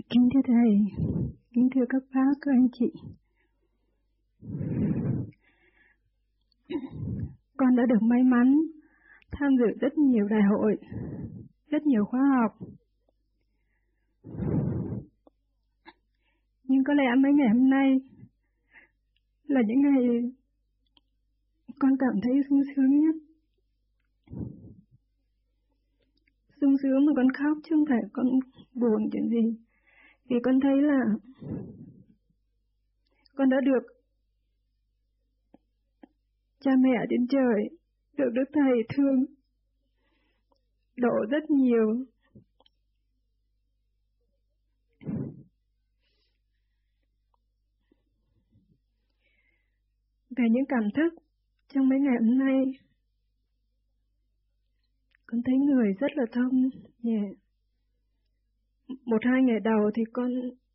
Kính thưa Thầy, kính thưa các bác, các anh chị. Con đã được may mắn tham dự rất nhiều đại hội, rất nhiều khóa học. Nhưng có lẽ mấy ngày hôm nay là những ngày con cảm thấy sung sướng nhất. Sung sướng mà con khóc chứ không phải con buồn chuyện gì. Vì con thấy là con đã được cha mẹ trên trời, được Đức Thầy thương, độ rất nhiều. Về những cảm thức trong mấy ngày hôm nay, con thấy người rất là thông nhẹ. Một hai ngày đầu thì con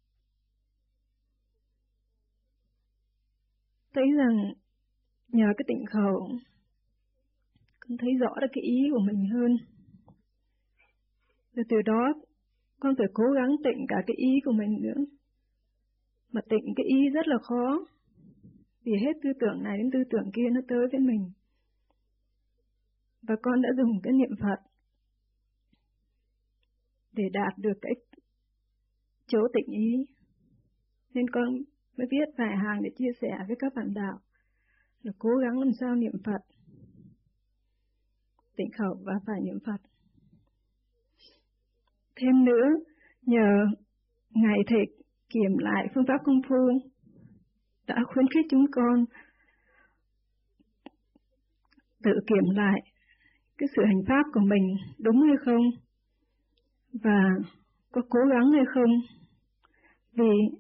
thấy rằng nhờ cái tịnh khẩu, con thấy rõ được cái ý của mình hơn. Rồi từ đó con phải cố gắng tịnh cả cái ý của mình nữa. Mà tịnh cái ý rất là khó, vì hết tư tưởng này đến tư tưởng kia nó tới với mình. Và con đã dùng cái niệm Phật để đạt được cái chỗ tịnh ý. Nên con mới viết vài hàng để chia sẻ với các bạn đạo là cố gắng làm sao niệm Phật, tịnh khẩu và phải niệm Phật. Thêm nữa, nhờ Ngài Thầy kiểm lại phương pháp công phu đã khuyến khích chúng con tự kiểm lại cái sự hành pháp của mình đúng hay không và có cố gắng hay không. Vì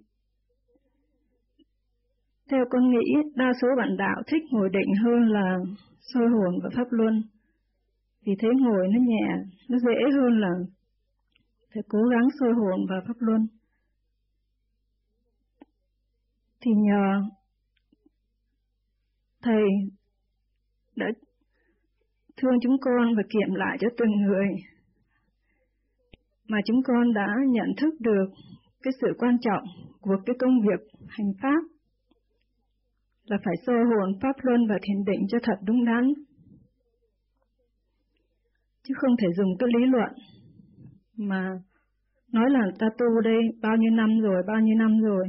theo con nghĩ đa số bạn đạo thích ngồi định hơn là soi hồn và pháp luân. Vì thấy ngồi nó nhẹ, nó dễ hơn là phải cố gắng soi hồn và pháp luân. Thì nhờ Thầy đã thương chúng con và kiểm lại cho từng người, mà chúng con đã nhận thức được cái sự quan trọng của cái công việc hành pháp là phải soi hồn, pháp luân và thiền định cho thật đúng đắn. Chứ không thể dùng cái lý luận mà nói là ta tu đây bao nhiêu năm rồi.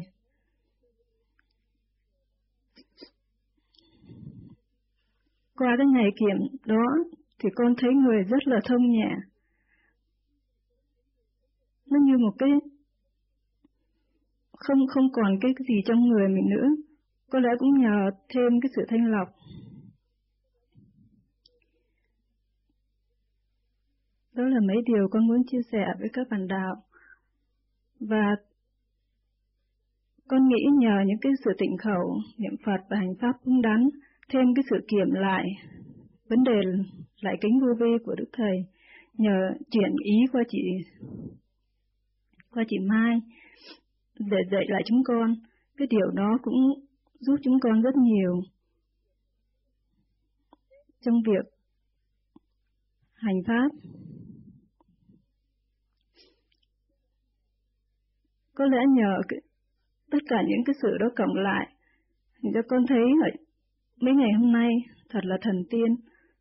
Qua cái ngày kiểm đó thì con thấy người rất là thông nhẹ. Nó như một cái không còn cái gì trong người mình nữa. Có lẽ cũng nhờ thêm cái sự thanh lọc. Đó là mấy điều con muốn chia sẻ với các bạn đạo. Và con nghĩ nhờ những cái sự tịnh khẩu, niệm Phật và hành pháp đúng đắn, thêm cái sự kiểm lại vấn đề lại kính vô vi của Đức Thầy, nhờ chuyển ý qua chị Mai để dạy lại chúng con, cái điều đó cũng giúp chúng con rất nhiều trong việc hành pháp. Có lẽ nhờ tất cả những cái sự đó cộng lại, thì cho con thấy mấy ngày hôm nay thật là thần tiên.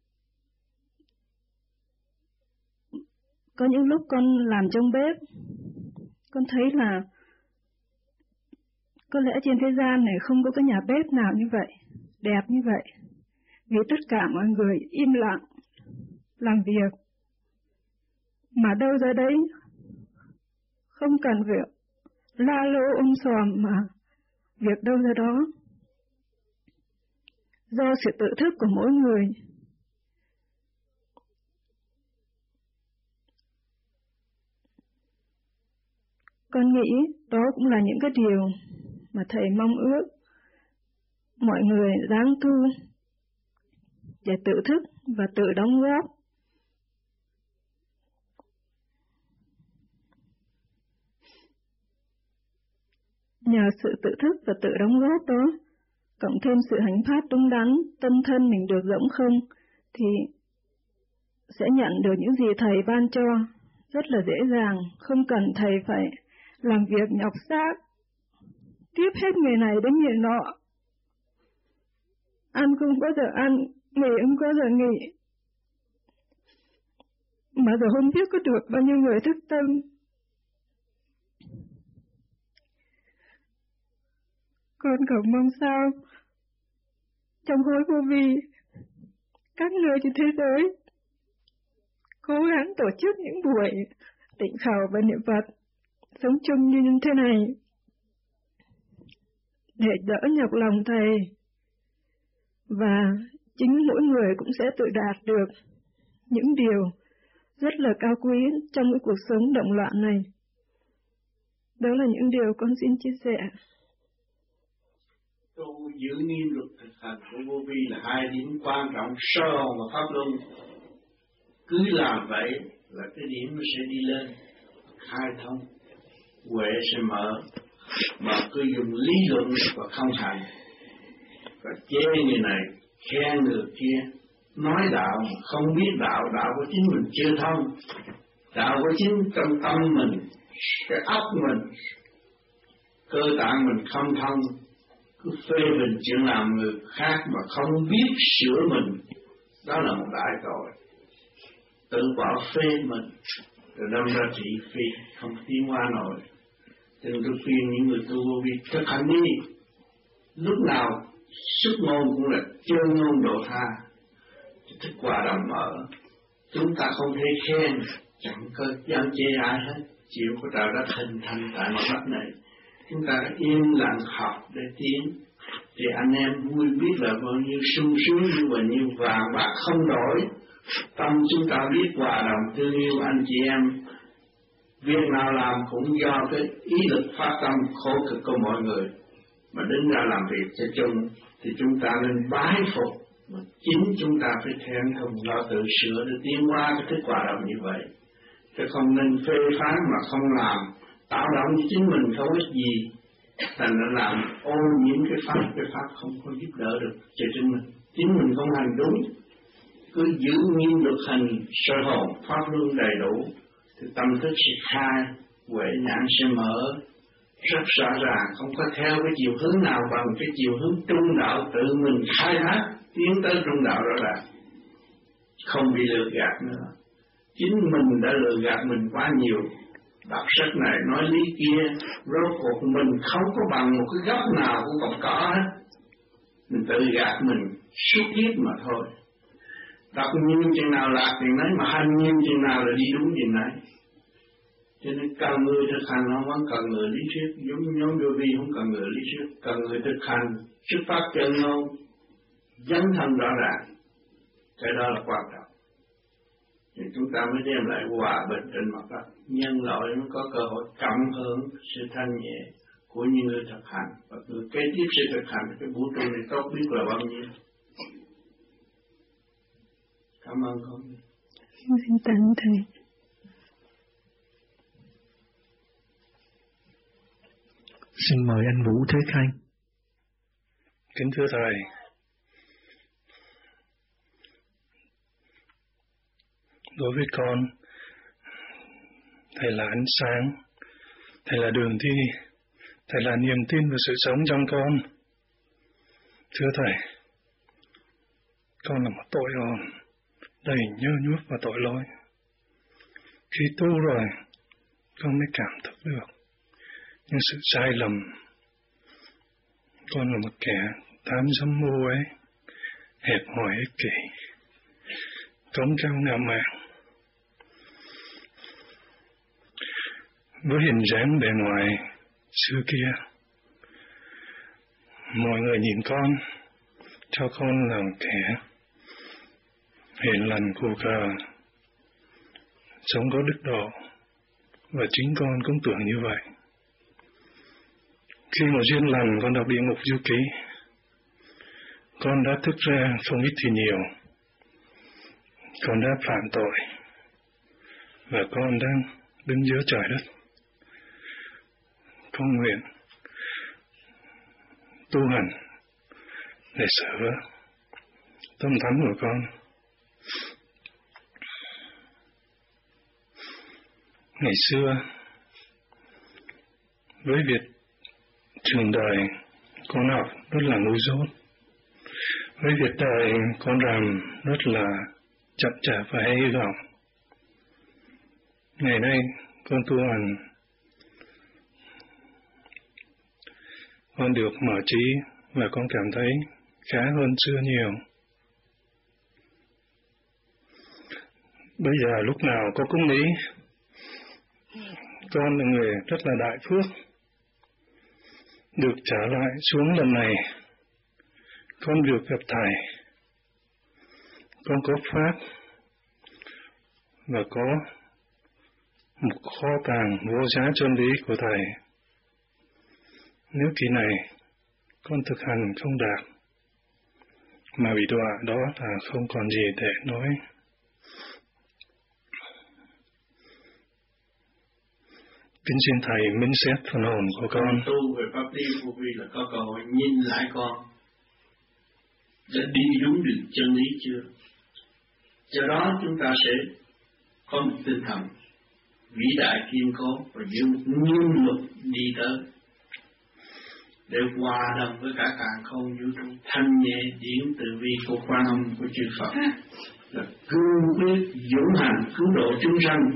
Có những lúc con làm trong bếp, con thấy là có lẽ trên thế gian này không có cái nhà bếp nào như vậy, đẹp như vậy. Vì tất cả mọi người im lặng, làm việc. Mà đâu ra đấy, không cần việc la lô xòm mà việc đâu ra đó. Do sự tự thức của mỗi người. Con nghĩ đó cũng là những cái điều mà Thầy mong ước mọi người ráng tu để tự thức và tự đóng góp. Nhờ sự tự thức và tự đóng góp đó, cộng thêm sự hành pháp đúng đắn, tâm thân mình được rỗng không, thì sẽ nhận được những gì Thầy ban cho rất là dễ dàng, không cần Thầy phải làm việc nhọc xác, tiếp hết người này đến người nọ. Ăn không có giờ ăn, nghỉ không có giờ nghỉ. Mà giờ không biết có được bao nhiêu người thức tâm. Con cầu mong sao trong khối vô vi, các nơi trên thế giới cố gắng tổ chức những buổi tịnh khẩu và niệm Phật sống chung như thế này để đỡ nhọc lòng Thầy, và chính mỗi người cũng sẽ tự đạt được những điều rất là cao quý trong cái cuộc sống động loạn này. Đó là những điều con xin chia sẻ. Tu giữ nghiêm luật thực hành của vô vi là hai điểm quan trọng sơ hồn và pháp luân. Cứ làm vậy là cái điểm nó sẽ đi lên, khai thông, huệ sẽ mở. Mà cứ dùng lý luận và không hành, và chê người này, khen người kia, nói đạo mà không biết đạo, đạo của chính mình chưa thông, đạo của chính trong tâm mình, cái óc mình, cơ tạng mình không thông, cứ phê bình chuyện làm người khác mà không biết sửa mình, đó là một đại tội. Tự bỏ phê mình, rồi đâm ra thị phi, không tiến qua nổi. Cho nên tôi khuyên những người tu vô vi thực hành đi. Lúc nào sức ngôn cũng là chân ngôn độ tha, thức hòa đồng mở. Chúng ta không thể khen, chẳng có dám chê ai hết, chịu của trời đất hình thành tại mặt đất này. Chúng ta im lặng học để tiến, thì anh em vui biết là bao nhiêu sung sướng như bao nhiêu vàng bạc không đổi. Tâm chúng ta biết hòa đồng thương yêu anh chị em. Việc nào làm cũng do cái ý lực phát tâm khổ cực của mọi người mà đứng ra làm việc cho chung, thì chúng ta nên bái phục, mà chính chúng ta phải thẹn thùng lo tự sửa để tiến qua cái thức hòa đồng như vậy. Chứ không nên phê phán mà không làm, tạo động cho chính mình không ích gì, thành ra làm ô nhiễm cái pháp không có giúp đỡ được cho chính mình không hành đúng. Cứ giữ nghiêm luật hành sơ hồn pháp luân đầy đủ, thì tâm thức sẽ khai, huệ nhãn sẽ mở rất rõ ràng, không có theo cái chiều hướng nào bằng cái chiều hướng trung đạo tự mình khai thác tiến tới trung đạo rõ ràng, không bị lừa gạt nữa. Chính mình đã lừa gạt mình quá nhiều, đọc sách này nói lý kia, rốt cuộc mình không có bằng một cái góc nào của cọng cỏ hết, mình tự gạt mình suốt kiếp mà thôi. Đọc nhiều chừng nào lạc chừng nấy, mà hành nhiều chừng nào là đi đúng chừng nấy. Cho nên cần người thực hành nó vẫn cần người lý thuyết, giống như nhóm vô vi không cần người lý thuyết, cần người thực hành, xuất phát chân ngôn, dấn thân rõ ràng, cái đó là quan trọng. Thì chúng ta mới đem lại hòa bình trên mặt đất, nhân loại mới có cơ hội cộng hưởng sự thanh nhẹ của những người thực hành, và người kế tiếp sẽ thực hành cái vũ trụ này tốt biết là bao nhiêu. Cảm ơn con. Xin tặng Thầy. Xin mời anh Vũ Thế Khanh. Kính thưa Thầy, đối với con, Thầy là ánh sáng, Thầy là đường đi, Thầy là niềm tin và sự sống trong con. Thưa Thầy, con là một tội hồn đầy nhơ nhuốc và tội lỗi. Khi tu rồi, con mới cảm thức được những sự sai lầm. Con là một kẻ tham dâm mưu ấy, hẹp hòi ích kỷ, cống cao ngạo mạn. Với hình dáng bề ngoài xưa kia, mọi người nhìn con, cho con là một kẻ hiền lành cù cờ, sống có đức độ, và chính con cũng tưởng như vậy. Khi một duyên lành con đọc Địa Ngục Du Ký, con đã thức ra không ít thì nhiều. Con đã phạm tội, và con đang đứng giữa trời đất. Con nguyện tu hành để sửa tâm thánh của con. Ngày xưa, với việc trường đời con học rất là ngu dốt, với việc đời con làm rất là chậm chạp và hy vọng. Ngày nay con tu hành, con được mở trí và con cảm thấy khá hơn xưa nhiều. Bây giờ lúc nào con cũng nghĩ con là người rất là đại phước, được trở lại xuống lần này, con được gặp Thầy, con có Pháp và có một kho tàng vô giá chân lý của Thầy. Nếu kỳ này con thực hành không đạt, mà bị đọa, đó là không còn gì để nói. Kính xin Thầy minh xét phần hồn của con. Tu về pháp lý vô vi là có cơ hội nhìn lại con đã đi đúng được chân lý chưa. Do đó chúng ta sẽ có một tinh thần vĩ đại kiên cố và giữ một nguyên luật đi tới để hòa đồng với cả càn khôn vũ trụ, thanh nhẹ điển từ vi của Quan Âm của chư Phật, là cương quyết dũng hành cứu độ chúng sanh.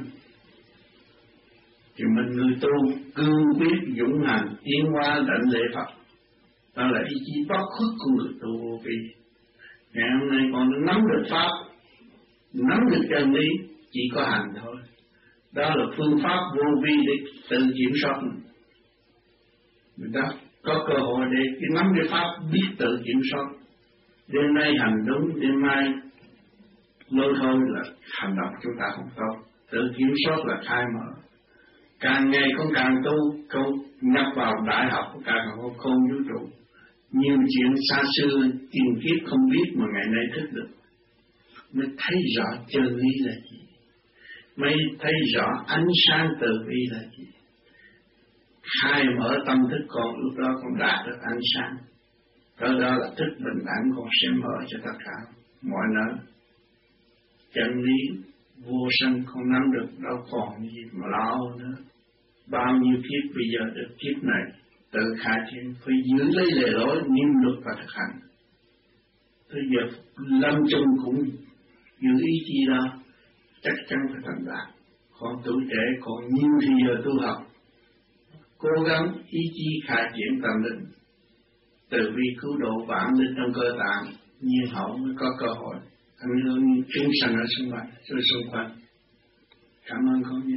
Thì mình người tu cương quyết dũng hành tiến hóa đảnh lễ Phật, đó là ý chí bất khuất của người tu vô vi. Ngày hôm nay con nắm được Pháp, nắm được chân lý, chỉ có hành thôi. Đó là phương pháp vô vi để tự kiểm soát mình đó. Có cơ hội để nắm cái Pháp biết tự kiểm soát. Đêm nay hành đúng, đêm mai lôi thôi là hành động chúng ta không tốt. Tự kiểm soát là khai mở. Càng ngày con càng tu, con nhập vào đại học của càng không vũ trụ. Nhiều chuyện xa xưa, tiền kiếp không biết mà ngày nay thức được. Mới thấy rõ chân lý là gì. Mới thấy rõ ánh sáng từ bi là gì. Khai mở tâm thức con, lúc đó con đạt được ánh sáng. Tới đó là thức bình đẳng con sẽ mở cho tất cả mọi nơi. Chân lý vô sanh không nắm được, đâu còn gì mà lo nữa. Bao nhiêu kiếp bây giờ được kiếp này tự khai triển, phải giữ lấy lề lối nghiêm luật và thực hành. Bây giờ lâm chung cũng giữ ý chí đó, chắc chắn phải thành đạt. Còn tuổi trẻ còn nhiều thì giờ tu học, cố gắng ý chí khai triển tâm linh, từ bi cứu độ vạn linh trong cơ tạng, nhiên hậu mới có cơ hội ảnh hưởng chúng sanh ở xung quanh. Cảm ơn con nhé.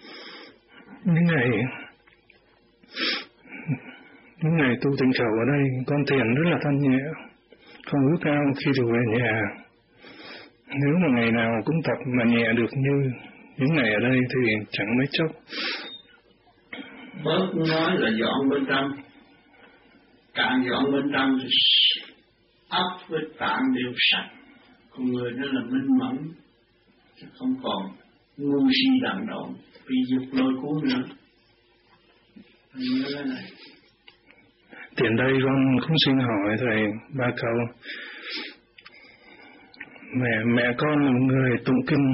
Những ngày tu tịnh khẩu ở đây, con thiền rất là thanh nhẹ, không ước cao khi được về nhà. Nếu mà ngày nào cũng tập mà nhẹ được như những ngày ở đây thì chẳng mấy chốc. Bớt nói là dọn bên trong, càng dọn bên trong thì ấp với tạng đều sạch, con người đó là minh mẫn, chứ không còn ngu si đần độn, bị dục lôi cuốn nữa. Nhớ cái này. Tiện đây con cũng xin hỏi Thầy ba câu. Mẹ con là một người tụng kinh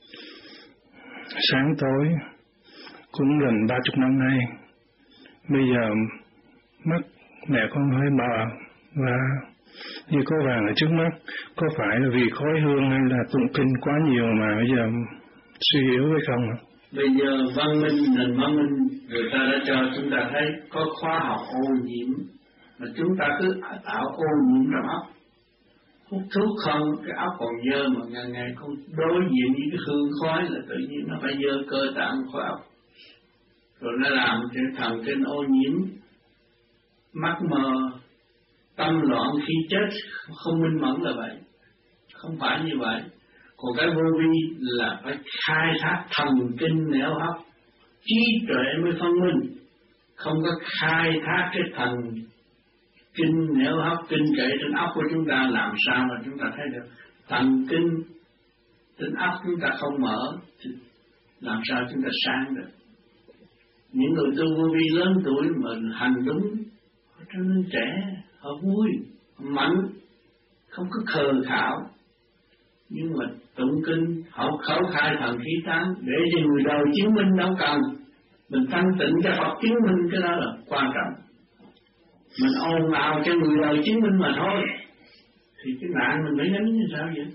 sáng tối cũng gần 30 năm nay. Bây giờ mắt mẹ con hơi mờ và như có vàng ở trước mắt, có phải là vì khói hương hay là tụng kinh quá nhiều mà bây giờ suy yếu hay không? Bây giờ văn minh, nền văn minh người ta đã cho chúng ta thấy có khoa học ô nhiễm, mà chúng ta cứ tạo ô nhiễm trong óc. Hút thuốc không, cái óc còn dơ mà ngày ngày không đối diện với cái hương khói là tự nhiên nó phải dơ cơ tạng khói óc. Rồi nó làm cho thần kinh ô nhiễm, mắt mờ, tâm loạn khi chết, không minh mẫn là vậy. Không phải như vậy. Còn cái vô vi là phải khai thác thần kinh não óc, trí tuệ mới phân minh. Không có khai thác cái thần kinh não óc, kinh kệ trên óc của chúng ta, làm sao mà chúng ta thấy được. Thần kinh trên óc chúng ta không mở thì làm sao chúng ta sáng được. Những người tu vô vi lớn tuổi mà hành đúng, họ trở nên trẻ, họ vui, họ mạnh, không có khờ khạo. Nhưng mà tụng kinh, họ khẩu khai thần khí tán để cho người đời chứng minh đâu cần. Mình thanh tịnh cho Phật chứng minh, cái đó là quan trọng. Mình ồn ào cho người đời chứng minh mà thôi, thì cái nạn mình phải gánh như sao vậy?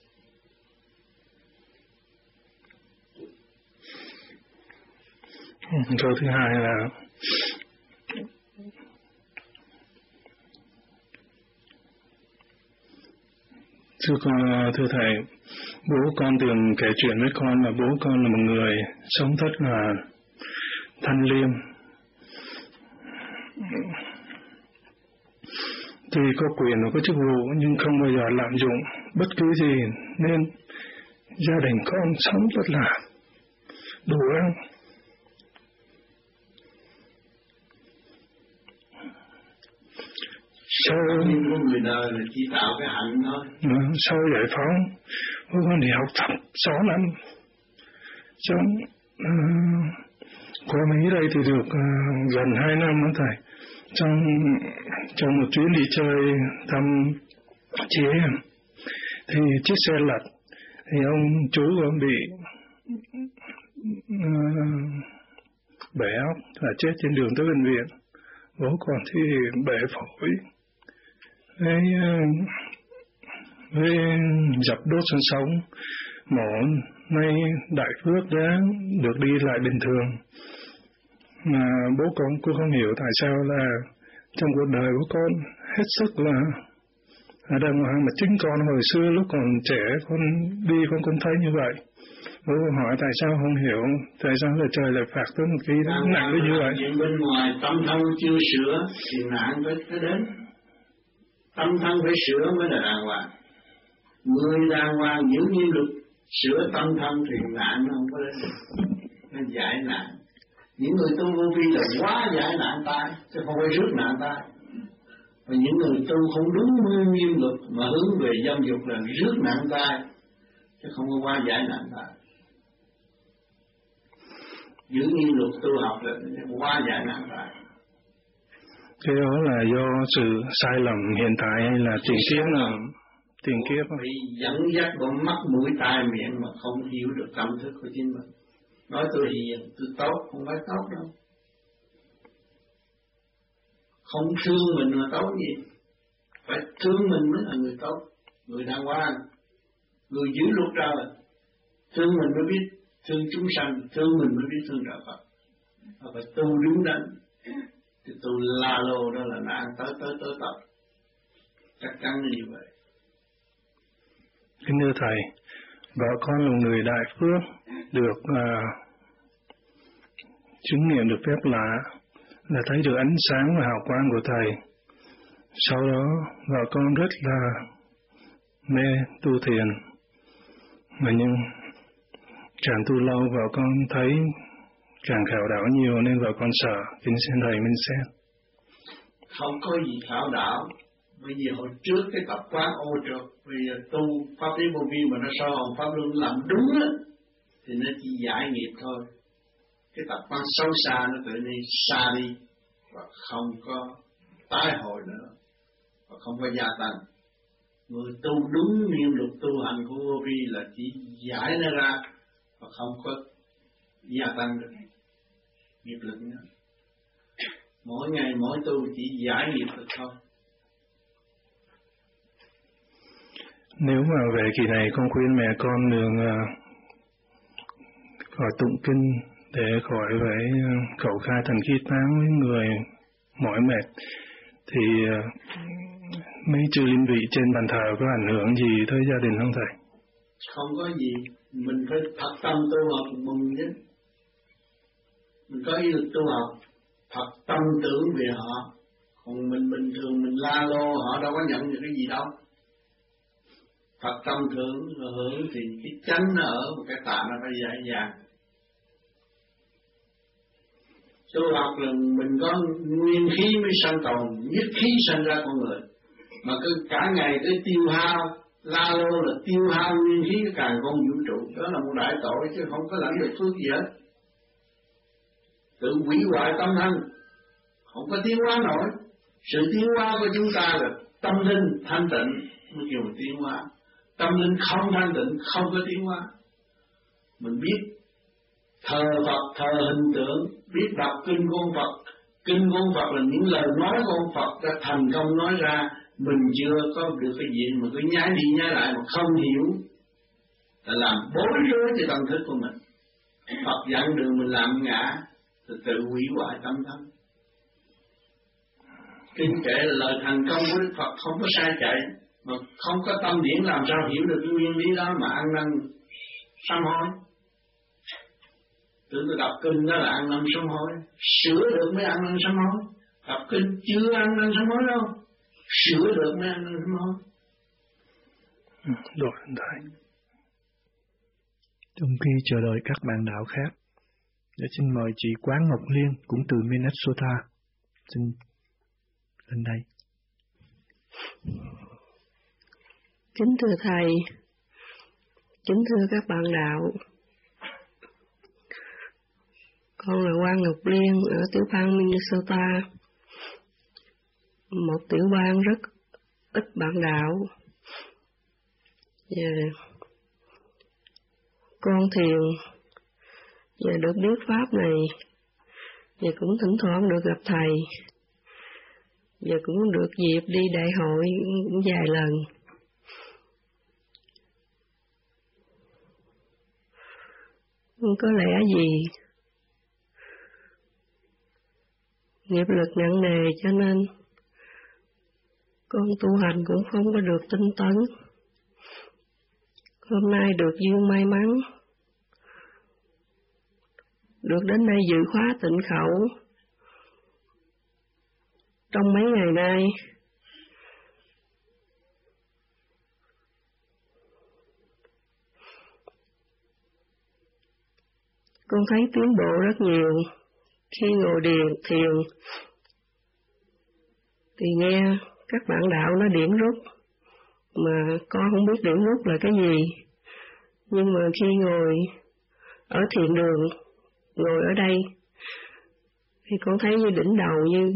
Câu thứ hai là thưa thầy, bố con thường kể chuyện với con là bố con là một người sống rất là thanh liêm. Tuy có quyền và có chức vụ nhưng không bao giờ lạm dụng bất cứ gì, nên gia đình con sống rất là đủ ăn. Sau người đời là chỉ tạo cái hạnh thôi. Sau giải phóng, bố con đi học tập 6 năm. Trong qua Mỹ đây thì được gần 2 năm nữa thầy. Trong một chuyến đi chơi thăm chị em, thì chiếc xe lật, thì ông chú con bị bể óc và chết trên đường tới bệnh viện. Bố con thì bể phổi, với dập đốt xương sống, mổ. Nay đại phước đã được đi lại bình thường. Mà bố con cũng không hiểu tại sao là trong cuộc đời của con hết sức là đàng hoàng, mà chính con hồi xưa lúc còn trẻ con đi con cũng thấy như vậy. Bố hỏi tại sao không hiểu, tại sao là trời lại phạt tới một cái nặng đến như vậy. Chuyện bên ngoài tâm thân chưa sửa thì nạn phải đến. Tâm thân phải sửa mới là đàng hoàng. Người đàng hoàng giữ nghiêm luật, sửa tâm thân thì nạn nó không có đến. Nó giải nạn. Những người tu vô vi là quá giải nạn tai, chứ không phải rước nạn tai. Và những người tu không đúng nghiêm luật mà hướng về dâm dục là rước nạn tai, chứ không có quá giải nạn tai. Giữ nghiêm luật tu học là quá giải nạn tai. Cái đó là do sự sai lầm hiện tại hay là tiền kiếp nào? Tiền kiếp bị dẫn dắt bằng mắt mũi tai miệng mà không hiểu được tâm thức của chính mình. Nói tôi hiền, tôi tốt, không phải tốt đâu. Không thương mình là tốt gì? Phải thương mình mới là người tốt, người đàng hoàng, người giữ luật trời. Thương mình mới biết thương chúng sanh, thương mình mới biết thương đạo Phật. Phải tu đứng đắn. Thì tu la lô đó là nạn tới tập. Chắc chắn là như vậy. Kính thưa thầy, vợ con là người đại phước, được chứng nghiệm được phép lạ, là thấy được ánh sáng và hào quang của thầy. Sau đó vợ con rất là mê tu thiền, mà nhưng càng tu lâu vợ con thấy càng khảo đạo nhiều nên vợ con sợ. Kính xin thầy minh xét. Không có gì khảo đạo. Bởi vì hồi trước cái tập quán ô trượt, vì tu pháp lý vô vi mà nó soi hồn pháp luân làm đúng á, thì nó chỉ giải nghiệp thôi. Cái tập quán xấu xa nó tự nhiên xa đi và không có tái hồi nữa và không có gia tăng. Người tu đúng nghiêm luật tu hành của vô vi là chỉ giải nó ra và không có gia tăng được nghiệp lực nữa. Mỗi ngày mỗi tu chỉ giải nghiệp được thôi. Nếu mà về kỳ này con khuyên mẹ con đường khỏi tụng kinh để khỏi phải khẩu khai thần khí tán với người mỏi mệt, thì mấy chư linh vị trên bàn thờ có ảnh hưởng gì tới gia đình không thầy? Không có gì, mình phải thật tâm tu học mừng chứ. Mình có ý lực tu học, thật tâm tưởng về họ. Còn mình bình thường mình la lô họ đâu có nhận được cái gì đâu. Thật tâm thưởng hưởng thì cái chánh nó ở một cái tạm nó phải dễ dàng. Tu học là mình có nguyên khí mới sanh tồn, nhất khí sanh ra con người. Mà cứ cả ngày cứ tiêu hao, la lô là tiêu hao nguyên khí cái càng con vũ trụ. Đó là một đại tội chứ không có lãnh được phước gì hết. Tự hủy hoại tâm thân, không có tiến hóa nổi. Sự tiến hóa của chúng ta là tâm linh thanh tịnh mới kêu là tiến hóa. Tâm linh không thanh tịnh không có tiến hóa. Mình biết thờ Phật, thờ hình tượng, biết đọc kinh của ông Phật. Kinh của ông Phật là những lời nói của ông Phật đã thành công nói ra, mình chưa có được cái gì mà cứ nhái đi nhái lại mà không hiểu, là làm bối rối cái tâm thức của mình. Phật dặn đường mình làm ngã, thì tự hủy hoại tâm thân. Kinh kệ là lời thành công của Đức Phật không có sai chạy, mà không có tâm điển làm sao hiểu được cái nguyên lý đó mà ăn năn sám hối. Tưởng tôi đọc kinh đó là ăn năn sám hối, sửa được mới ăn năn sám hối. Đọc kinh chưa ăn năn sám hối đâu, sửa được mới ăn năn sám hối. Rồi thầy. Trong khi chờ đợi các bạn đạo khác, để xin mời chị Quán Ngọc Liên cũng từ Minnesota. Xin lên đây. Kính thưa thầy, kính thưa các bạn đạo, con là Quán Ngọc Liên ở tiểu bang Minnesota, một tiểu bang rất ít bạn đạo. Và con thiền và được biết pháp này, và cũng thỉnh thoảng được gặp thầy, và cũng được dịp đi đại hội cũng vài lần. Có lẽ gì nghiệp lực nặng nề cho nên con tu hành cũng không có được tinh tấn. Hôm nay được duyên may mắn được đến đây dự khóa tịnh khẩu. Trong mấy ngày nay, con thấy tiến bộ rất nhiều. Khi ngồi thiền thì nghe các bạn đạo nó điển rút, mà con không biết điển rút là cái gì. Nhưng mà khi ngồi ở thiền đường, ngồi ở đây, thì con thấy như đỉnh đầu như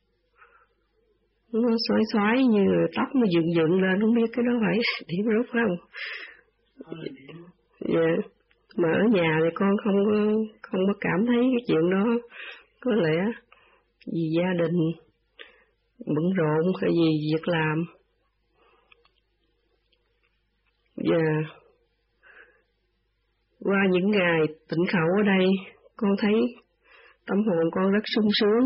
nó xoáy như tóc nó dựng lên, không biết cái đó phải điển rút không? Dạ. Mà ở nhà thì con không có cảm thấy cái chuyện đó. Có lẽ vì gia đình bận rộn hay vì việc làm. Và qua những ngày tịnh khẩu ở đây, con thấy tâm hồn con rất sung sướng.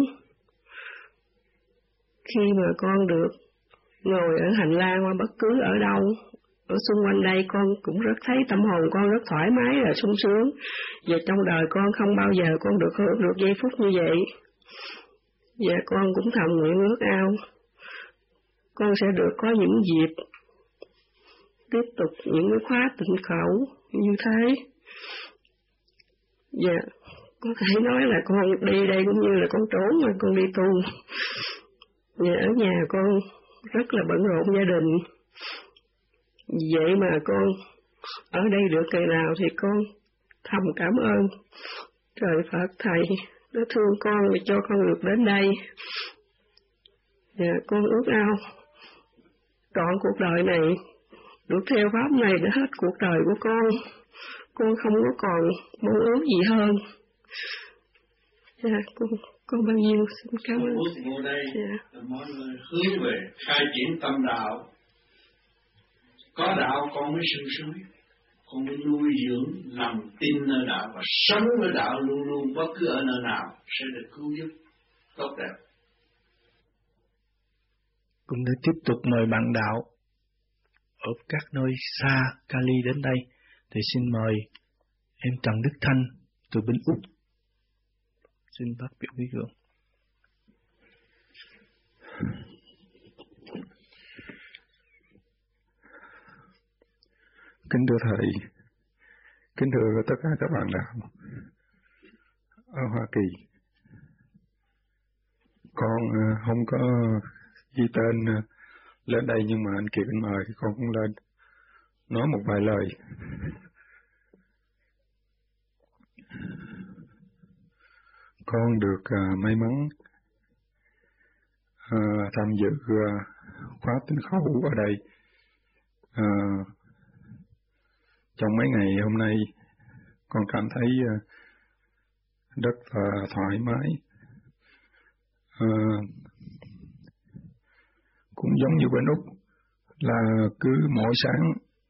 Khi mà con được ngồi ở hành lang hoặc bất cứ ở đâu ở xung quanh đây, con cũng rất thấy tâm hồn con rất thoải mái và sung sướng. Và trong đời con không bao giờ con được hưởng được giây phút như vậy. Và con cũng thầm nguyện ước ao con sẽ được có những dịp tiếp tục những cái khóa tịnh khẩu như thế. Và có thể nói là con đi đây cũng như là con trốn mà con đi tu. Và ở nhà con rất là bận rộn gia đình. Vậy mà con ở đây được ngày nào thì con thầm cảm ơn trời Phật Thầy đã thương con và cho con được đến đây. Và con ước ao trọn cuộc đời này được theo pháp này để hết cuộc đời của con không có còn mong ước gì hơn. Dạ, con bao nhiêu xin cảm ơn. Ngồi đây là mọi người hướng về khai triển tâm đạo. Có đạo con mới sung sướng, con mới nuôi dưỡng lòng tin nơi đạo và sống với đạo luôn luôn bất cứ ở nơi nào sẽ được cứu giúp tốt đẹp. Cũng để tiếp tục mời bạn đạo ở các nơi xa Cali đến đây, thì xin mời em Trần Đức Thanh từ bên Úc. Xin phát biểu ý tưởng. Kính thưa Thầy, kính thưa tất cả các bạn đạo ở Hoa Kỳ. Con không có ghi tên lên đây, nhưng mà anh Kiệt anh mời con cũng lên nói một vài lời. Con được may mắn tham dự khóa tịnh khẩu ở đây. Trong mấy ngày hôm nay, con cảm thấy rất là thoải mái. Cũng giống như bên Úc là cứ mỗi sáng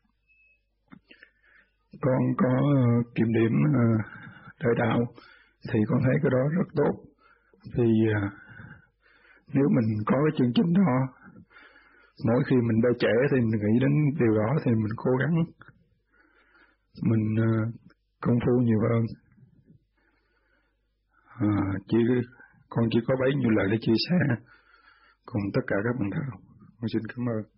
con có kiểm điểm đời đạo thì con thấy cái đó rất tốt. Vì nếu mình có cái chương trình đó, mỗi khi mình đợi trẻ thì mình nghĩ đến điều đó thì mình cố gắng mình công phu nhiều hơn. Con chỉ có bấy nhiêu lời để chia sẻ cùng tất cả các bạn đạo. Con xin cảm ơn.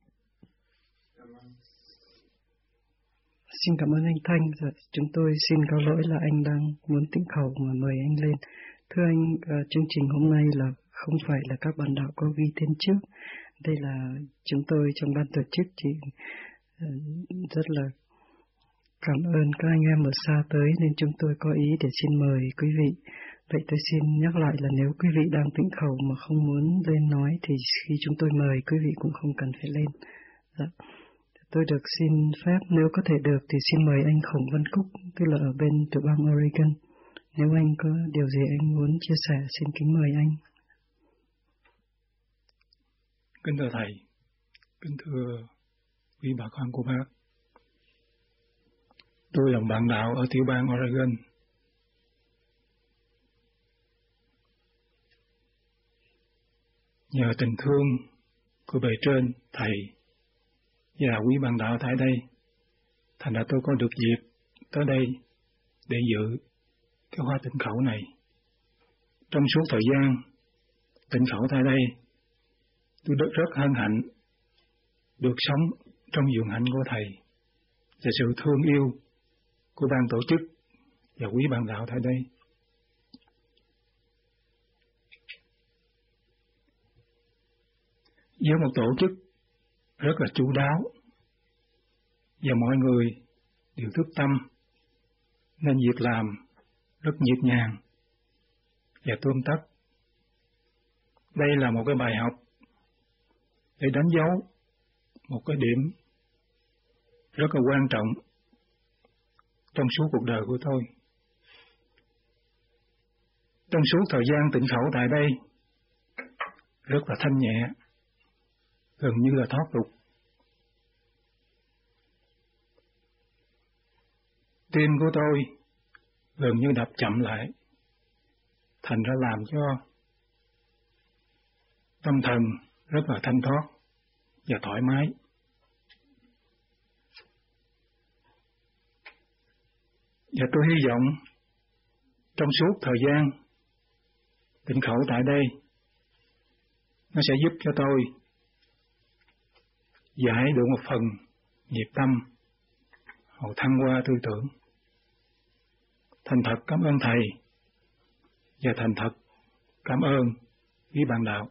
Xin cảm ơn anh Thanh. Chúng tôi xin có lỗi là anh đang muốn tĩnh khẩu mà mời anh lên. Thưa anh, chương trình hôm nay là không phải là các bạn đạo có ghi tên trước. Đây là chúng tôi trong ban tổ chức chỉ rất là cảm ơn các anh em ở xa tới nên chúng tôi có ý để xin mời quý vị. Vậy tôi xin nhắc lại là nếu quý vị đang tĩnh khẩu mà không muốn lên nói thì khi chúng tôi mời quý vị cũng không cần phải lên. Dạ. Tôi được xin phép, nếu có thể được thì xin mời anh Khổng Văn Cúc, tức là ở bên tiểu bang Oregon. Nếu anh có điều gì anh muốn chia sẻ, xin kính mời anh. Kính thưa Thầy, kính thưa quý bà con cô bác. Tôi là bạn đạo ở tiểu bang Oregon. Nhờ tình thương của bề trên, Thầy và quý bạn đạo tại đây, thành ra tôi có được dịp tới đây để dự cái khóa tịnh khẩu này. Trong suốt thời gian tịnh khẩu tại đây, tôi rất hân hạnh được sống trong vườn hạnh của Thầy và sự thương yêu của ban tổ chức và quý bạn đạo tại đây. Với một tổ chức rất là chu đáo và mọi người đều thức tâm nên việc làm rất nhịp nhàng và tươm tất. Đây là một cái bài học để đánh dấu một cái điểm rất là quan trọng trong suốt cuộc đời của tôi. Trong suốt thời gian tịnh khẩu tại đây rất là thanh nhẹ, gần như là thoát tục. Tim của tôi gần như đập chậm lại, thành ra làm cho tâm thần rất là thanh thoát và thoải mái. Và tôi hy vọng trong suốt thời gian tịnh khẩu tại đây, nó sẽ giúp cho tôi giải được một phần nghiệp tâm, hoặc thăng hoa tư tưởng. Thành thật cảm ơn Thầy và thành thật cảm ơn quý bạn đạo.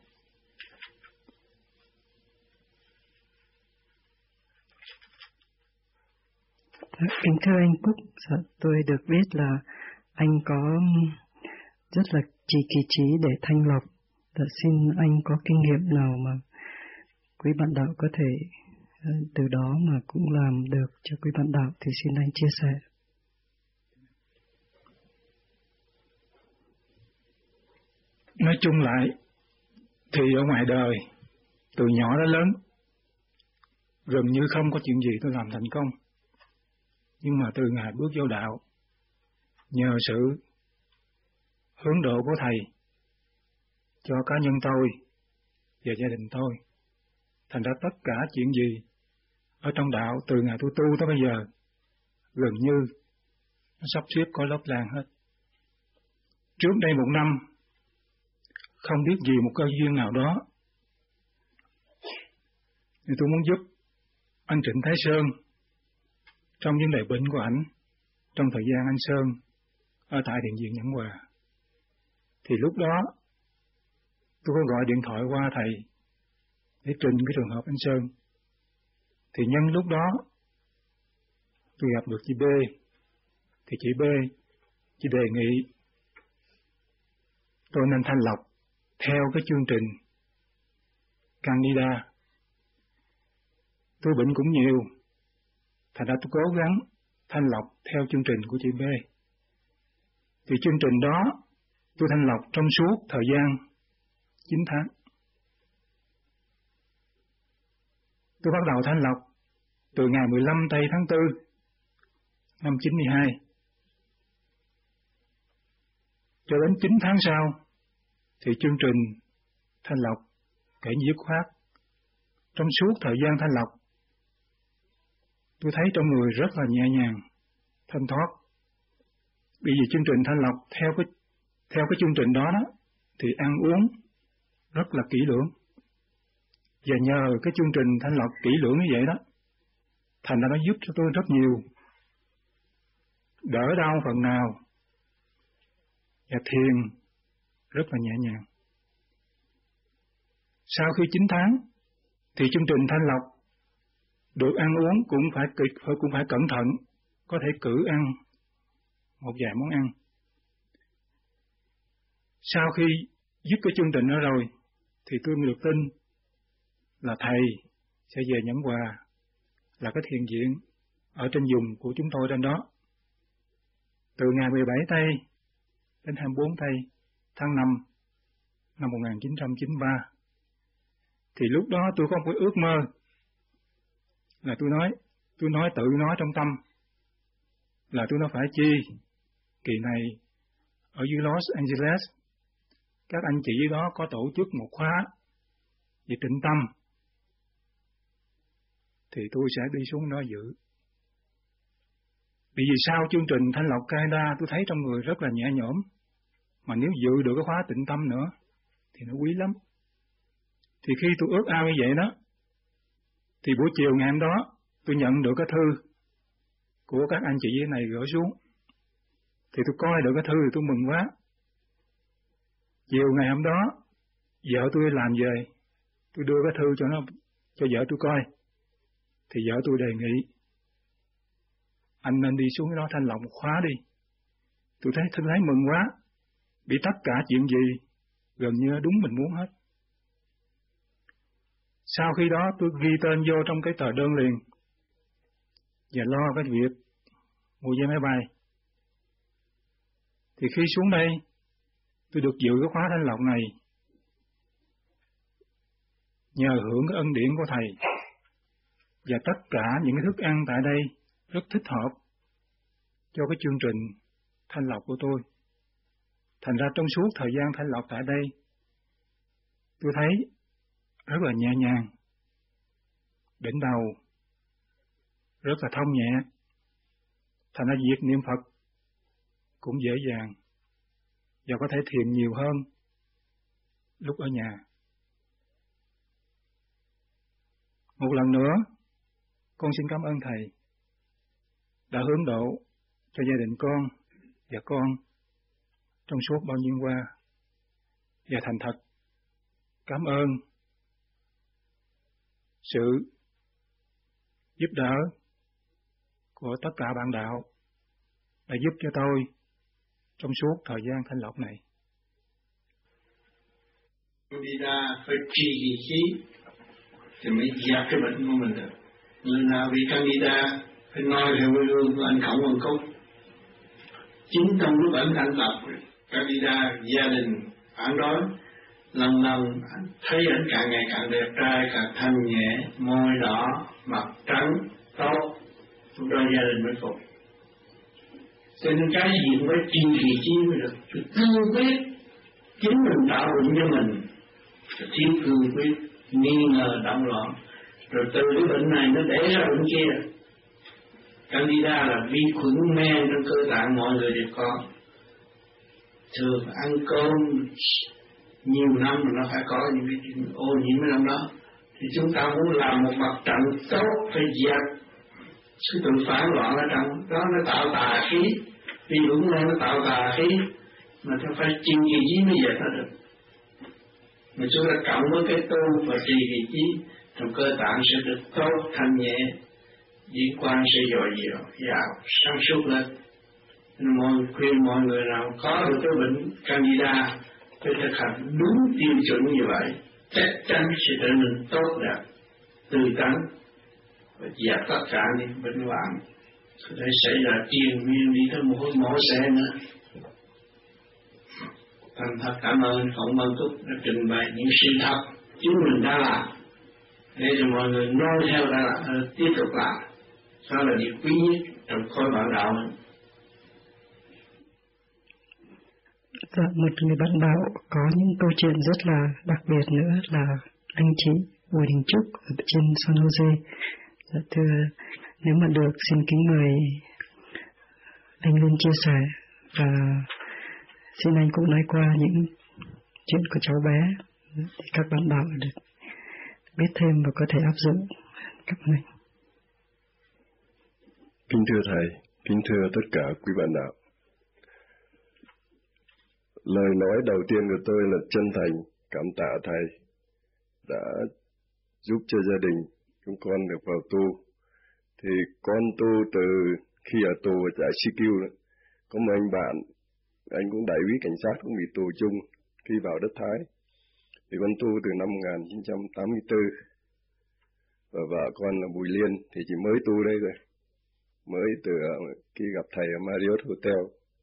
Kính thưa anh Cúc, tôi được biết là anh có rất là kỳ trí để thanh lọc. Xin anh có kinh nghiệm nào mà quý bạn đạo có thể từ đó mà cũng làm được cho quý bạn đạo thì xin anh chia sẻ. Nói chung lại thì ở ngoài đời từ nhỏ đến lớn gần như không có chuyện gì tôi làm thành công. Nhưng mà từ ngày bước vô đạo, nhờ sự hướng độ của Thầy cho cá nhân tôi và gia đình tôi, thành ra tất cả chuyện gì ở trong đạo từ ngày tôi tu tới bây giờ gần như nó sắp xếp có lớp lan hết. Trước đây 1 năm, không biết gì một cơ duyên nào đó, thì tôi muốn giúp anh Trịnh Thái Sơn trong vấn đề bệnh của ảnh, trong thời gian anh Sơn ở tại Điện viện Nhẫn Hòa. Thì lúc đó tôi có gọi điện thoại qua Thầy để trình cái trường hợp anh Sơn. Thì nhân lúc đó tôi gặp được chị B, thì chị B chị đề nghị tôi nên thanh lọc theo cái chương trình Candida. Tôi bệnh cũng nhiều, thành ra tôi cố gắng thanh lọc theo chương trình của chị B. Thì chương trình đó tôi thanh lọc trong suốt thời gian 9 tháng. Tôi bắt đầu thanh lọc từ ngày 15 tây tháng 4 năm 92 cho đến 9 tháng sau thì chương trình thanh lọc kể như dứt khoát. Trong suốt thời gian thanh lọc, tôi thấy trong người rất là nhẹ nhàng, thanh thoát. Bởi vì chương trình thanh lọc theo cái chương trình đó thì ăn uống rất là kỹ lưỡng. Và nhờ cái chương trình thanh lọc kỹ lưỡng như vậy đó, thành ra nó giúp cho tôi rất nhiều. Đỡ đau phần nào, và thiền rất là nhẹ nhàng. Sau khi 9 tháng, thì chương trình thanh lọc được ăn uống cũng phải cẩn thận, có thể cử ăn một vài món ăn. Sau khi dứt cái chương trình đó rồi, thì tôi được tin là thầy sẽ về nhận quà, là cái thiền viện ở trên vùng của chúng tôi trên đó. Từ ngày 17 tây đến 24 tây tháng 5 năm 1993. Thì lúc đó tôi có một cái ước mơ là tôi tự nói trong tâm là tôi nói phải chi kỳ này ở dưới Los Angeles các anh chị dưới đó có tổ chức một khóa về tịnh tâm thì tôi sẽ đi xuống đó dự. Vì sau chương trình thanh lọc Canada tôi thấy trong người rất là nhẹ nhõm, mà nếu dự được cái khóa tịnh tâm nữa thì nó quý lắm. Thì khi tôi ước ao như vậy đó, thì buổi chiều ngày hôm đó tôi nhận được cái thư của các anh chị dưới này gửi xuống. Thì tôi coi được cái thư thì tôi mừng quá. Chiều ngày hôm đó vợ tôi làm về, tôi đưa cái thư cho vợ tôi coi. Thì vợ tôi đề nghị anh nên đi xuống đó thanh lọc một khóa đi. Tôi thấy mừng quá, bị tất cả chuyện gì gần như đúng mình muốn hết. Sau khi đó tôi ghi tên vô trong cái tờ đơn liền và lo cái việc mua vé máy bay. Thì khi xuống đây tôi được dự cái khóa thanh lọc này nhờ hưởng cái ân điển của thầy, và tất cả những cái thức ăn tại đây rất thích hợp cho cái chương trình thanh lọc của tôi. Thành ra trong suốt thời gian thanh lọc tại đây, tôi thấy rất là nhẹ nhàng, đỉnh đầu rất là thông nhẹ, thành ra việc niệm Phật cũng dễ dàng và có thể thiền nhiều hơn lúc ở nhà. Một lần nữa, con xin cảm ơn thầy đã hướng độ cho gia đình con và con trong suốt bao nhiêu qua, và thành thật cảm ơn sự giúp đỡ của tất cả bạn đạo đã giúp cho tôi trong suốt thời gian thanh lọc này. Đi ra phải trì khí thì mới dẹp cái bệnh của mình được. Người nào bị candida phải nói theo quê hương của anh Khổng Văn Cúc. Chính trong lúc ảnh thanh lọc candida gia đình phản đối, lần thấy ảnh càng ngày càng đẹp trai, càng thanh nhẹ, môi đỏ, mặt trắng, tốt, lúc đó gia đình mới phục. Cho nên cái gì cũng phải kiên trì chi mới được. Cương quyết chính mình tạo dựng cho mình, thiếu cương quyết, nghi ngờ động loạn, rồi từ cái bệnh này nó đẻ ra bệnh kia. Candida là vi khuẩn men trong cơ tạng mọi người đều có. Thường ăn cơm nhiều năm mà nó phải có những cái chuyện ô nhiễm ở trong đó. Thì chúng ta muốn làm một mặt trận tốt phải dẹp sự tự phản loạn ở trong đó, nó tạo tà khí. Vì đúng là nó tạo tà khí mà nó phải chịu kỳ trí mới dẹp nó được. Mà chúng ta cộng với cái tu và trì kỳ trí, trong cơ tạng sẽ được tốt, thanh nhẹ, diễn quan sẽ dồi dào, sáng suốt lên. Khuyên mọi người nào có được cái bệnh candida phải thực hành đúng tiêu chuẩn như vậy, chắc chắn sẽ trở nên tốt đẹp, tươi tắn và dẹp tất cả những bệnh hoạn có thể xảy ra triền miên đi tới mổ xe nữa. Thành thật cảm ơn Khổng Văn Túc đã trình bày những sự thật chúng mình đã làm, để cho mọi người noi theo đã làm, tiếp tục làm. Đó là điều quý nhất trong khối bạn đạo mình. Dạ, một người bạn đạo có những câu chuyện rất là đặc biệt nữa là anh chị Bùi Đình Trúc ở trên San Jose. Dạ, thưa, nếu mà được xin kính mời anh luôn chia sẻ và xin anh cũng nói qua những chuyện của cháu bé để các bạn đạo được biết thêm và có thể áp dụng. Cảm ơn anh. Kính thưa Thầy, kính thưa tất cả quý bạn đạo. Lời nói đầu tiên của tôi là chân thành cảm tạ Thầy đã giúp cho gia đình chúng con được vào tu. Thì con tu từ khi ở tù ở trại CQ, có một anh bạn, anh cũng đại úy cảnh sát cũng bị tù chung khi vào đất Thái. Thì con tu từ năm 1984. Và vợ con là Bùi Liên thì chỉ mới tu đây rồi. Mới từ khi gặp Thầy ở Marriott Hotel.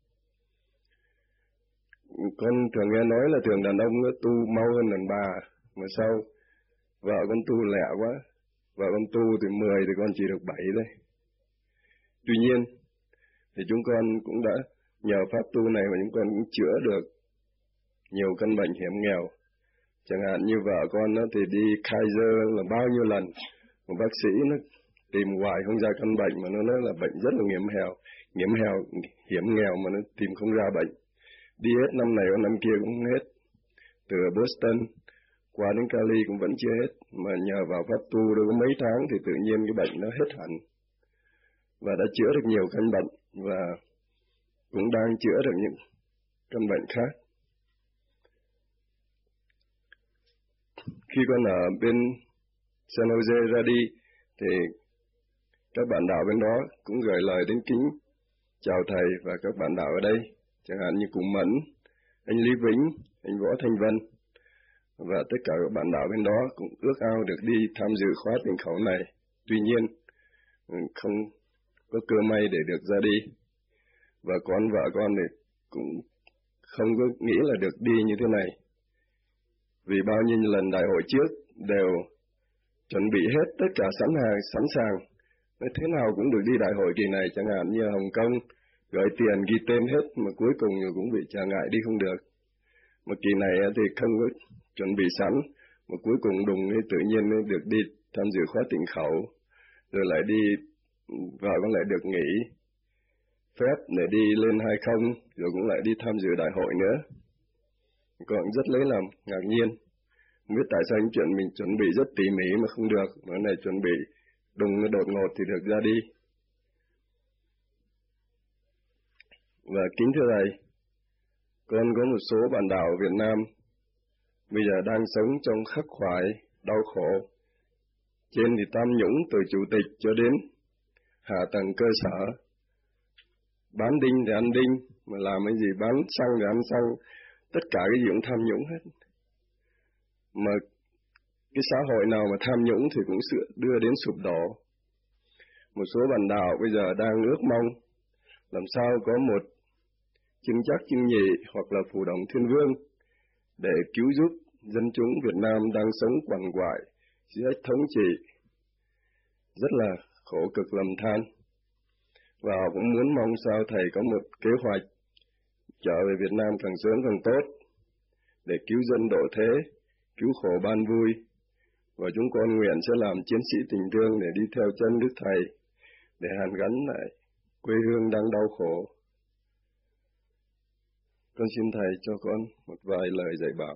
Con thường nghe nói là thường đàn ông tu mau hơn đàn bà, mà sao vợ con tu lẹ quá, vợ con tu từ 10 thì con chỉ được 7 thôi. Tuy nhiên thì chúng con cũng đã nhờ pháp tu này mà chúng con cũng chữa được nhiều căn bệnh hiểm nghèo. Chẳng hạn như vợ con nó thì đi Kaiser là bao nhiêu lần, một bác sĩ nó tìm hoài không ra căn bệnh mà nó nói là bệnh rất là hiểm nghèo mà nó tìm không ra bệnh. Đi hết năm này năm kia cũng hết. Từ Boston qua đến Cali cũng vẫn chưa hết. Mà nhờ vào pháp tu được có mấy tháng thì tự nhiên cái bệnh nó hết hẳn. Và đã chữa được nhiều căn bệnh và cũng đang chữa được những căn bệnh khác. Khi con ở bên San Jose ra đi thì các bạn đạo bên đó cũng gửi lời đến kính chào Thầy và các bạn đạo ở đây. Chẳng hạn như cụ Mẫn, anh Lý Vĩnh, anh Võ Thanh Vân và tất cả các bạn đạo bên đó cũng ước ao được đi tham dự khóa tịnh khẩu này. Tuy nhiên, không có cơ may để được ra đi. Và vợ con thì cũng không có nghĩ là được đi như thế này. Vì bao nhiêu lần đại hội trước đều chuẩn bị hết tất cả sẵn sàng. Nói thế nào cũng được đi đại hội kỳ này, chẳng hạn như Hồng Kông, gửi tiền ghi tên hết mà cuối cùng cũng bị trở ngại đi không được. Mà kỳ này thì không có chuẩn bị sẵn, mà cuối cùng đùng tự nhiên được đi tham dự khóa tịnh khẩu, rồi lại đi, vợ con lại được nghỉ phép để đi lên 20, rồi cũng lại đi tham dự đại hội nữa. Con rất lấy làm ngạc nhiên, không biết tại sao những chuyện mình chuẩn bị rất tỉ mỉ mà không được, mà này chuẩn bị đùng đột ngột thì được ra đi. Và kính thưa Thầy, con có một số bạn đạo Việt Nam bây giờ đang sống trong khắc khoải, đau khổ. Trên thì tham nhũng từ chủ tịch cho đến hạ tầng cơ sở. Bán đinh thì ăn đinh, mà làm cái gì bán xăng thì ăn xăng, tất cả cái gì cũng tham nhũng hết. Mà cái xã hội nào mà tham nhũng thì cũng đưa đến sụp đổ. Một số bạn đạo bây giờ đang ước mong làm sao có một chứng chắc chứng nhị hoặc là phù đồng thiên vương để cứu giúp dân chúng Việt Nam đang sống quằn quại dưới thống trị rất là khổ cực lầm than. Và họ cũng muốn mong sao Thầy có một kế hoạch trở về Việt Nam càng sớm càng tốt để cứu dân độ thế, cứu khổ ban vui. Và chúng con nguyện sẽ làm chiến sĩ tình thương để đi theo chân Đức Thầy để hàn gắn lại quê hương đang đau khổ. Con xin Thầy cho con một vài lời dạy bảo.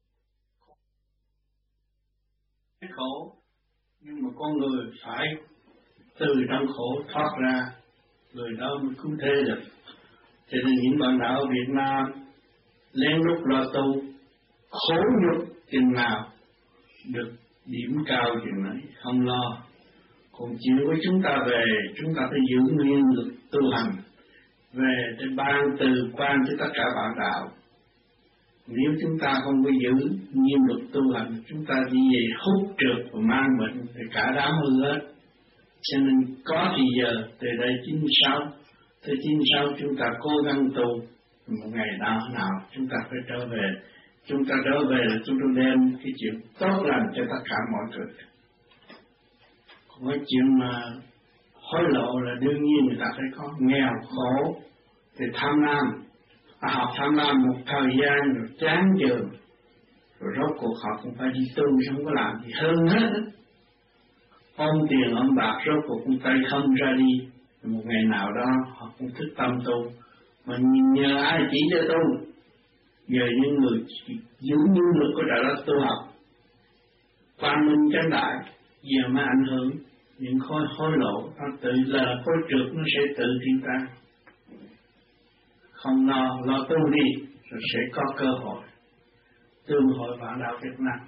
Khổ, nhưng mà con người phải từ trong khổ thoát ra, người đó mới cứu thế được. Cho nên những bạn đạo Việt Nam lén lút lo tu, khổ nhục chừng nào được điểm cao chừng ấy, không lo. Còn chịu với chúng ta về, chúng ta phải giữ nguyên luật tu hành, về để ban từ quan cho tất cả bạn đạo. Nếu chúng ta không có giữ nghiêm luật tu hành, chúng ta chỉ vì hút trượt và mang bệnh thì cả đám hư hết. Cho nên có thì giờ từ đây 96 tới 96 chúng ta cố gắng tu Một ngày nào chúng ta phải trở về. Chúng ta trở về là chúng ta đem cái chuyện tốt lành cho tất cả mọi người. Còn cái chuyện mà hối lộ là đương nhiên người ta phải có. Nghèo khổ thì tham lam, học tham lam một thời gian rồi chán chường, rồi rốt cuộc họ cũng phải đi tu, không có làm gì hơn hết. Ôm tiền ôm bạc rốt cuộc cũng tay không ra đi. Một ngày nào đó họ cũng thức tâm tu, mà nhờ ai chỉ cho tu? Nhờ những người giữ như lực của đạo đó tu học quang minh chánh đại, giờ mới ảnh hưởng những hối lộ. Nó tự là khối trượt, nó sẽ tự thiên ta. Không lo tu đi rồi sẽ có cơ hội tương hội vạn đạo Việt Nam.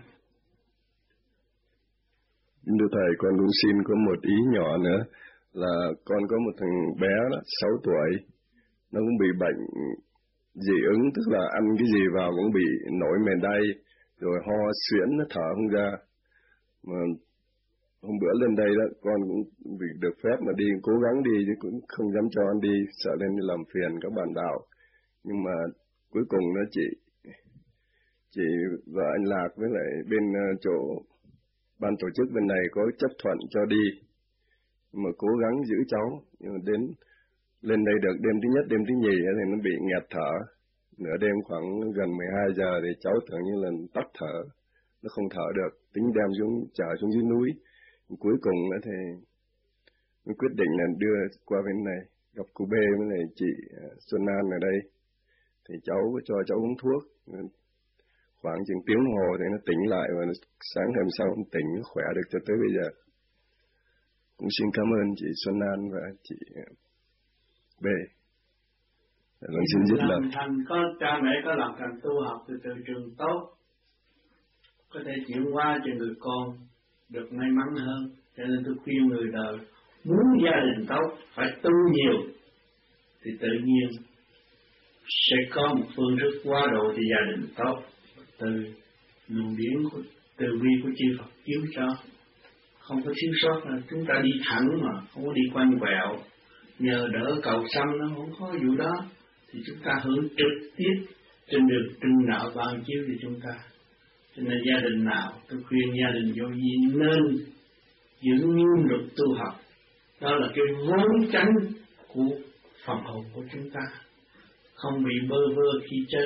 Thưa Thầy, con cũng xin có một ý nhỏ nữa là con có một thằng bé đó, 6 tuổi, nó cũng bị bệnh dị ứng, tức là ăn cái gì vào cũng bị nổi mề đay, rồi ho suyễn, nó thở không ra. Mà hôm bữa lên đây đó, con cũng bị được phép mà đi, cố gắng đi chứ cũng không dám cho ăn đi, sợ lên đi làm phiền các bạn đạo. Nhưng mà cuối cùng nó chị và anh Lạc với lại bên chỗ ban tổ chức bên này có chấp thuận cho đi, mà cố gắng giữ cháu. Nhưng mà đến lên đây được đêm thứ nhất, đêm thứ nhì thì nó bị nghẹt thở. Nửa đêm khoảng gần 12 giờ thì cháu tưởng như là tắt thở, nó không thở được, tính đem chở xuống dưới núi. Cuối cùng thì mới quyết định là đưa qua bên này gặp cô B với lại chị Xuân An ở đây, thì cháu cho cháu uống thuốc khoảng chừng tiếng đồng hồ thì nó tỉnh lại, và sáng hôm sau nó tỉnh, nó khỏe được cho tới bây giờ. Cũng xin cảm ơn chị Xuân An và chị B. Lần xin dứt lời. Có cha mẹ có làm thành tu học từ trường tốt, có thể chuyển qua cho người con được may mắn hơn. Cho nên tôi khuyên người đời muốn gia đình tốt phải tu nhiều, thì tự nhiên sẽ có một phương thức quá độ thì gia đình tốt. Từ luồng điển từ bi của chư Phật chiếu cho, không có thiếu sót, là chúng ta đi thẳng mà không có đi quanh quẹo, nhờ đỡ cầu xăm nó không có vụ đó, thì chúng ta hưởng trực tiếp trên đường trừng đạo ban chiếu cho chúng ta. Cho nên gia đình nào, tôi khuyên gia đình vô vi nên giữ nghiêm luật tu học, đó là cái vốn chánh của phần hồn của chúng ta, không bị bơ vơ khi chết.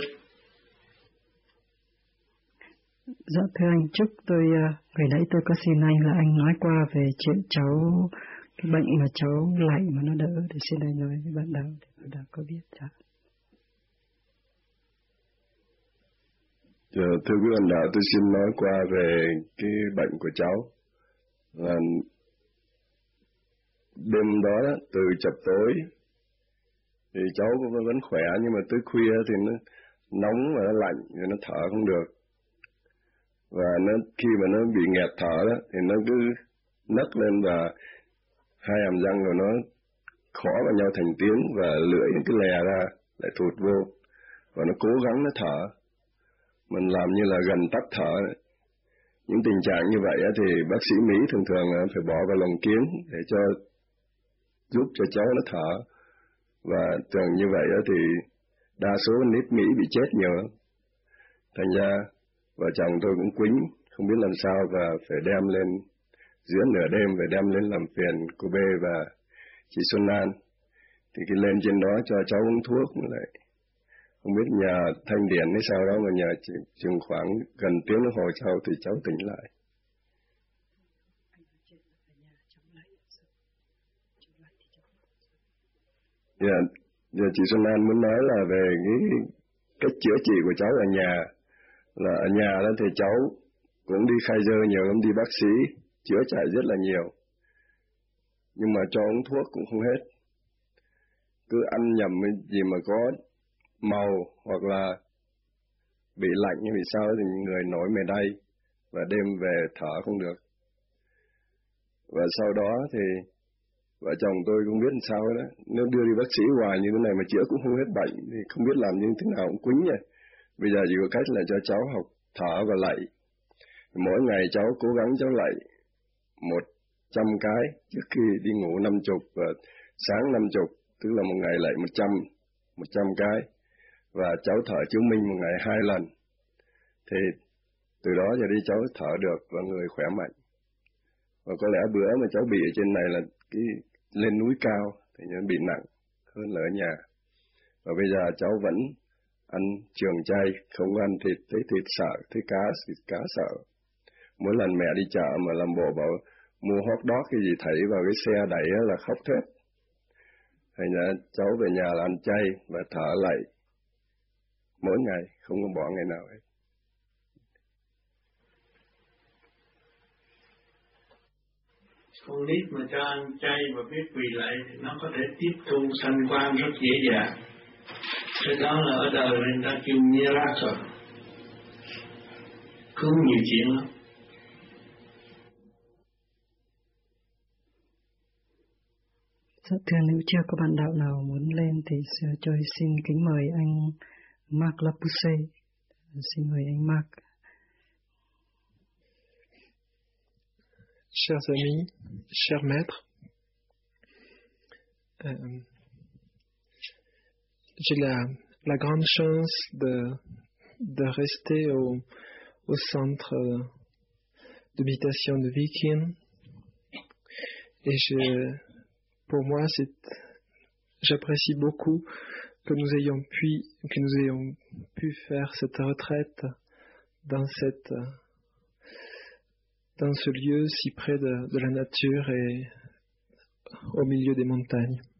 Dạ thưa anh, chúc tôi, hồi nãy tôi có xin anh là anh nói qua về chuyện cháu, cái bệnh mà cháu lạnh mà nó đỡ, thì xin anh nói với bạn đạo, để bạn đạo có biết. Dạ. Thưa quý bạn đạo, tôi xin nói qua về cái bệnh của cháu. Là đêm đó từ chập tối thì cháu vẫn khỏe, nhưng mà tới khuya thì nó nóng và nó lạnh, rồi nó thở không được. Và khi mà nó bị nghẹt thở đó, thì nó cứ nấc lên và hai hàm răng của nó khó vào nhau thành tiếng, và lưỡi nó cứ lè ra lại thụt vô, và nó cố gắng nó thở, mình làm như là gần tắt thở. Những tình trạng như vậy thì bác sĩ Mỹ thường phải bỏ vào lồng kiếng để giúp cho cháu nó thở, và thường như vậy thì đa số nít Mỹ bị chết nhiều lắm. Thành ra vợ chồng tôi cũng quýnh, không biết làm sao, và phải đem lên giữa nửa đêm, phải đem lên làm phiền cô B và chị Xuân An. Thì cái lên trên đó cho cháu uống thuốc, lại không biết nhờ thanh điển hay sao đó, mà nhờ chừng khoảng gần tiếng đồng hồ sau thì cháu tỉnh lại. Giờ chị Xuân An muốn nói là về cái cách chữa trị của cháu ở nhà. Là ở nhà đó thì cháu cũng đi khai dơ nhiều lắm, đi bác sĩ chữa chạy rất là nhiều, nhưng mà cho uống thuốc cũng không hết. Cứ ăn nhầm cái gì mà có màu hoặc là bị lạnh hay bị sao thì người nổi mề đay, và đêm về thở không được. Và sau đó thì vợ chồng tôi cũng biết làm sao đó, nếu đưa đi bác sĩ hoài như thế này mà chữa cũng không hết bệnh thì không biết làm như thế nào, cũng quýnh vậy. Bây giờ chỉ có cách là cho cháu học thở và lạy. Mỗi ngày cháu cố gắng cháu lạy 100 cái trước khi đi ngủ 50 và sáng 50, tức là một ngày lạy 100 cái. và cháu thở chứng minh một ngày 2 lần. Thì từ đó giờ đi cháu thở được và người khỏe mạnh. Và có lẽ bữa mà cháu bị ở trên này là cái lên núi cao thì nó bị nặng hơn là ở nhà. Và bây giờ cháu vẫn ăn trường chay, không ăn thịt, thấy thịt sợ, thấy cá sợ. Mỗi lần mẹ đi chợ mà làm bộ bảo mua hot dog cái gì thấy vào cái xe đẩy là khóc thét. Thành ra cháu về nhà là ăn chay và thở lạy mỗi ngày, không có bỏ ngày nào hết. Con nít mà cho ăn chay và biết quỳ lạy thì nó có thể tiếp thu sanh quan rất dễ dàng. Cái đó là ở đời người ta kêu miracle, cứu nhiều chuyện lắm. Dạ thưa, nếu chưa có bạn đạo nào muốn lên thì tôi xin kính mời anh Marc Lapousse. Xin mời anh Marc. Chers amis, chers maîtres, j'ai la grande chance de rester au centre de méditation de Viking. Et pour moi, j'apprécie beaucoup que nous ayons pu faire cette retraite dans ce lieu si près de la nature et au milieu des montagnes.